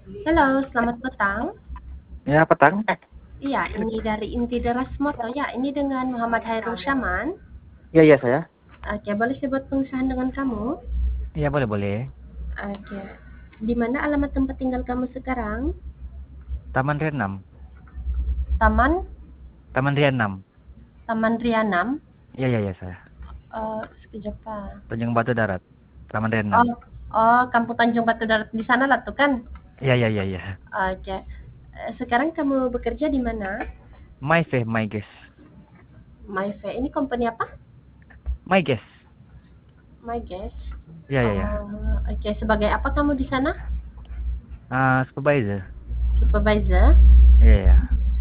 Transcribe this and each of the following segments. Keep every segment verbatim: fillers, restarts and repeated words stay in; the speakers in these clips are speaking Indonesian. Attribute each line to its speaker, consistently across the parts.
Speaker 1: Halo, selamat petang.
Speaker 2: Ya, petang.
Speaker 1: Iya, ini dari Inti Deras Moto. Ya, ini dengan Muhammad Hairul Syaman.
Speaker 2: Iya, iya saya.
Speaker 1: Oke, boleh saya buat pengusahaan dengan kamu?
Speaker 2: Iya, boleh, boleh.
Speaker 1: Oke. Di mana alamat tempat tinggal kamu sekarang?
Speaker 2: Taman Rianam.
Speaker 1: Taman
Speaker 2: Taman Rianam.
Speaker 1: Taman Rianam.
Speaker 2: Iya, iya, iya saya.
Speaker 1: Oh, sekejap Pak.
Speaker 2: Tanjung Batu Darat. Taman Rianam.
Speaker 1: Oh, oh, Kampung Tanjung Batu Darat di sana lah tuh kan?
Speaker 2: Iya, iya, iya, iya.
Speaker 1: Oke. Eh, Sekarang kamu bekerja di mana?
Speaker 2: My Fe, My Guess.
Speaker 1: MyFe. Ini company apa?
Speaker 2: My Guess.
Speaker 1: My Guess.
Speaker 2: Iya, iya, iya.
Speaker 1: Oh, oke. Sebagai apa kamu di sana?
Speaker 2: Ah, supervisor.
Speaker 1: Supervisor.
Speaker 2: Iya, iya.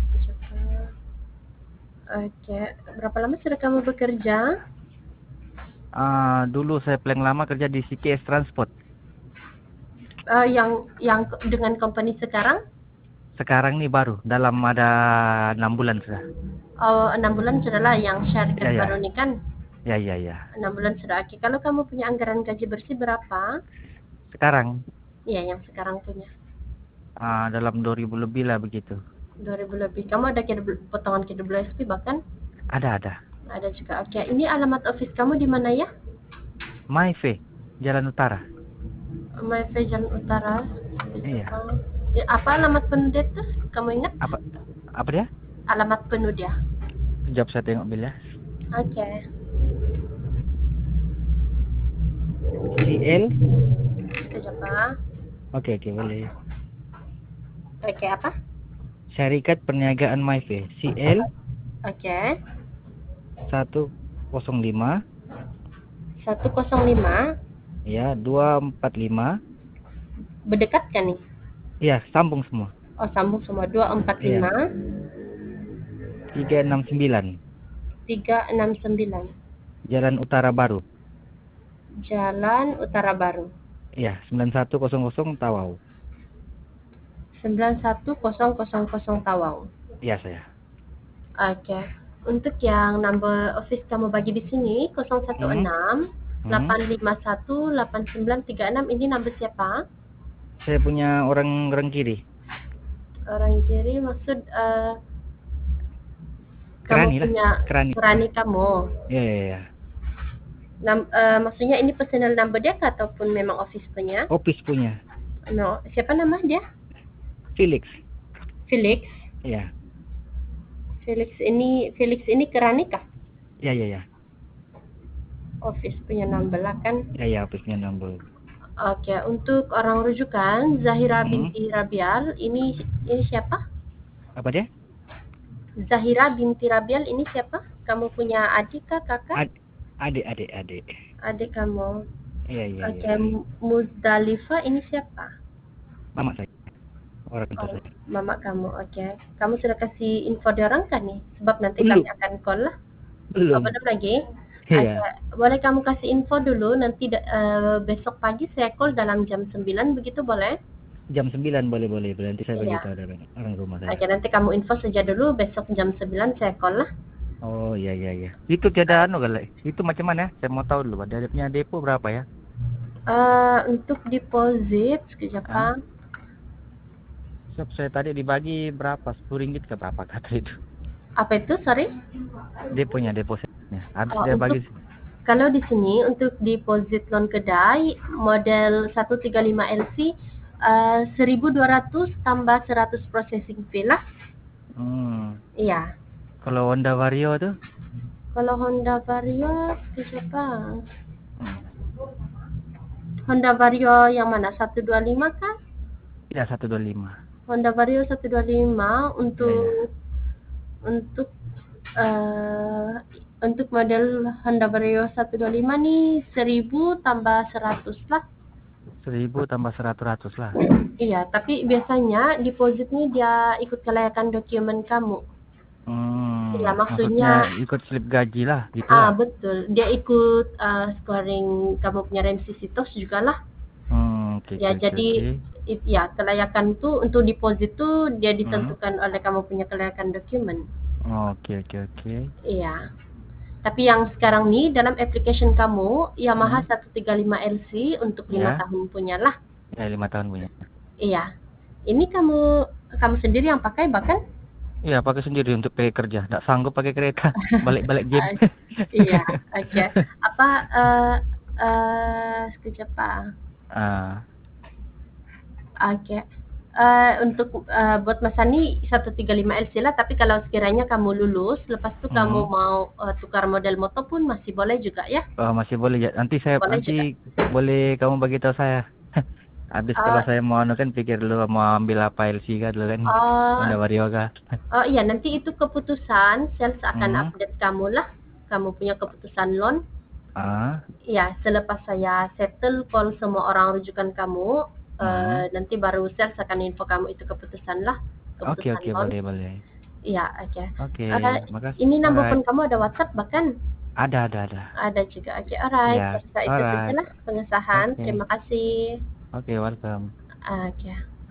Speaker 1: Oke, berapa lama sudah kamu bekerja?
Speaker 2: Ah, dulu saya paling lama kerja di C K S Transport.
Speaker 1: Eh, yang yang dengan company sekarang?
Speaker 2: Sekarang nih baru, dalam ada enam bulan sudah.
Speaker 1: Oh, enam bulan sudah lah yang
Speaker 2: Iya,
Speaker 1: syarikat
Speaker 2: iya.
Speaker 1: baru ini kan?
Speaker 2: Iya, iya, iya.
Speaker 1: Enam bulan sudah. Oke, kalau kamu punya anggaran gaji bersih berapa?
Speaker 2: Sekarang
Speaker 1: Iya, yang sekarang punya.
Speaker 2: ah, dalam dua ribu lebih lah begitu.
Speaker 1: dua ribu lebih. Kamu ada K W, potongan K W S P bahkan?
Speaker 2: Ada, ada.
Speaker 1: Ada juga. Oke, ini alamat office kamu di mana ya?
Speaker 2: My Fe, Jalan Utara.
Speaker 1: Myfe Jalan Utara.
Speaker 2: Iya.
Speaker 1: Eh, Apa alamat penuh dia tuh? Kamu ingat?
Speaker 2: Apa apa dia?
Speaker 1: Alamat penuh dia.
Speaker 2: Sekejap saya tengok bil ya.
Speaker 1: Oke.
Speaker 2: C L.
Speaker 1: Sekejap Pak.
Speaker 2: Oke, oke, boleh.
Speaker 1: Oke, apa?
Speaker 2: Syarikat Perniagaan MyFe, C L
Speaker 1: Oke.
Speaker 2: seratus lima
Speaker 1: seratus lima.
Speaker 2: ya dua empat lima.
Speaker 1: Berdekat kan nih?
Speaker 2: Ya, sambung semua.
Speaker 1: Oh, sambung semua. dua empat
Speaker 2: Iya.
Speaker 1: lima
Speaker 2: tiga enam sembilan
Speaker 1: tiga enam sembilan.
Speaker 2: Jalan Utara Baru.
Speaker 1: Jalan Utara Baru.
Speaker 2: Iya, sembilan satu nol nol Tawau.
Speaker 1: sembilan satu nol nol nol Tawau.
Speaker 2: Iya, saya.
Speaker 1: Oke. Untuk yang number office kamu bagi di sini nol satu enam delapan lima satu delapan sembilan tiga enam, ini number siapa?
Speaker 2: Saya punya orang orang kiri.
Speaker 1: Orang kiri maksud uh,
Speaker 2: Kerani
Speaker 1: kamu
Speaker 2: lah.
Speaker 1: punya
Speaker 2: Kerani.
Speaker 1: Kerani kamu.
Speaker 2: Iya, iya, iya.
Speaker 1: Nam, uh, maksudnya ini personal number dia kah, ataupun memang office punya?
Speaker 2: Office punya.
Speaker 1: No, siapa nama dia?
Speaker 2: Felix.
Speaker 1: Felix.
Speaker 2: Iya.
Speaker 1: Felix ini Felix ini Kerani kah?
Speaker 2: Iya, iya, iya.
Speaker 1: Office punya number lah kan?
Speaker 2: Iya, iya, office punya number.
Speaker 1: Oke, untuk orang rujukan Zahira
Speaker 2: Hmm.
Speaker 1: binti Rabial, ini ini siapa?
Speaker 2: Apa dia?
Speaker 1: Zahira binti Rabial ini siapa? Kamu punya adik kah, kakak?
Speaker 2: Ad, adik, adik, adik.
Speaker 1: Adik kamu.
Speaker 2: Iya, iya,
Speaker 1: Oke,
Speaker 2: iya.
Speaker 1: Muzdalifah ini siapa?
Speaker 2: Mama saya. Orang tua
Speaker 1: Oh,
Speaker 2: saya.
Speaker 1: mama kamu. Oke. Kamu sudah kasih info di orang kan nih? Sebab nanti
Speaker 2: Belum.
Speaker 1: kami akan call lah.
Speaker 2: Belum.
Speaker 1: Oh, belum lagi?
Speaker 2: Iya.
Speaker 1: Oke. Boleh kamu kasih info dulu, nanti uh, besok pagi saya call dalam jam sembilan, begitu boleh?
Speaker 2: Jam sembilan boleh, boleh. Nanti saya
Speaker 1: Iya.
Speaker 2: beritahu orang, orang rumah saya.
Speaker 1: Oke, nanti kamu info saja dulu, besok jam sembilan saya call lah.
Speaker 2: Oh, iya, iya, iya. Itu tiada anu kali. Itu macam mana? Saya mau tahu dulu. Ada punya depo berapa ya?
Speaker 1: Uh, untuk deposit, sekejap
Speaker 2: Ah.
Speaker 1: Pak.
Speaker 2: Sob, saya tadi dibagi berapa? sepuluh ringgit ke berapa kata itu?
Speaker 1: Apa itu? Sorry?
Speaker 2: Deponya, depositnya. Habis
Speaker 1: Oh,
Speaker 2: dia
Speaker 1: untuk,
Speaker 2: bagi.
Speaker 1: kalau di sini untuk deposit loan kedai model seratus tiga puluh lima L C uh, seribu dua ratus tambah seratus processing fee lah.
Speaker 2: Hmm.
Speaker 1: Iya.
Speaker 2: Kalau Honda Vario tuh?
Speaker 1: Kalau Honda Vario siapa?
Speaker 2: Hmm.
Speaker 1: Honda Vario yang mana? seratus dua puluh lima kan?
Speaker 2: Ya, seratus dua puluh lima.
Speaker 1: Honda Vario seratus dua puluh lima untuk
Speaker 2: Ya, ya.
Speaker 1: untuk uh, untuk model Honda Vario seratus dua puluh lima nih seribu tambah seratus lah.
Speaker 2: seribu tambah seratus lah.
Speaker 1: Iya, tapi biasanya deposit nih dia ikut kelayakan dokumen kamu.
Speaker 2: Hmm.
Speaker 1: Iya, maksudnya,
Speaker 2: maksudnya ikut slip gaji lah, gitu
Speaker 1: ah,
Speaker 2: lah.
Speaker 1: betul. Dia ikut uh, scoring kamu punya remsisitos juga lah.
Speaker 2: Hmm, oke,
Speaker 1: Ya,
Speaker 2: oke,
Speaker 1: jadi
Speaker 2: oke.
Speaker 1: it- ya kelayakan tuh untuk deposit tuh dia
Speaker 2: Hmm.
Speaker 1: ditentukan oleh kamu punya kelayakan dokumen.
Speaker 2: Oke, oke, oke.
Speaker 1: Iya. Tapi yang sekarang nih dalam application kamu Yamaha
Speaker 2: Hmm.
Speaker 1: seratus tiga puluh lima L C untuk lima
Speaker 2: Ya.
Speaker 1: tahun punya lah.
Speaker 2: Ya, lima tahun punya.
Speaker 1: Iya. Ini kamu kamu sendiri yang pakai bahkan?
Speaker 2: Iya, pakai sendiri untuk pergi kerja. Nggak sanggup pakai kereta. Balik-balik game.
Speaker 1: Uh, iya, oke. Okay. Apa uh, uh, sekejap Pak.
Speaker 2: Ah.
Speaker 1: Oke. Okay. Uh, untuk uh, buat Mas Sani seratus tiga puluh lima L C lah, tapi kalau sekiranya kamu lulus, lepas itu hmm. kamu mau uh, tukar model motor pun masih boleh juga ya?
Speaker 2: Oh, masih boleh ya. Nanti saya boleh nanti juga. Boleh kamu bagi tahu saya. Habis uh, kalau saya mau anu kan pikir dulu mau ambil apa L C kan dulu kan. Uh, Honda Vario kah?
Speaker 1: Oh iya, nanti itu keputusan sales akan hmm. update kamu lah. Kamu punya keputusan loan.
Speaker 2: Ah.
Speaker 1: Ya, selepas saya settle call semua orang rujukan kamu. Uh, nanti baru sales akan info kamu itu keputusan lah.
Speaker 2: Oke oke okay, okay, boleh boleh.
Speaker 1: Iya oke. Okay.
Speaker 2: Oke. Okay,
Speaker 1: uh,
Speaker 2: makasih.
Speaker 1: Ini nomor phone kamu ada WhatsApp bahkan?
Speaker 2: Ada ada ada.
Speaker 1: Ada juga. Oke, okay, alright. Ya, itu saja lah pengesahan. Okay. Terima kasih.
Speaker 2: Oke, okay, welcome.
Speaker 1: Oke. Okay.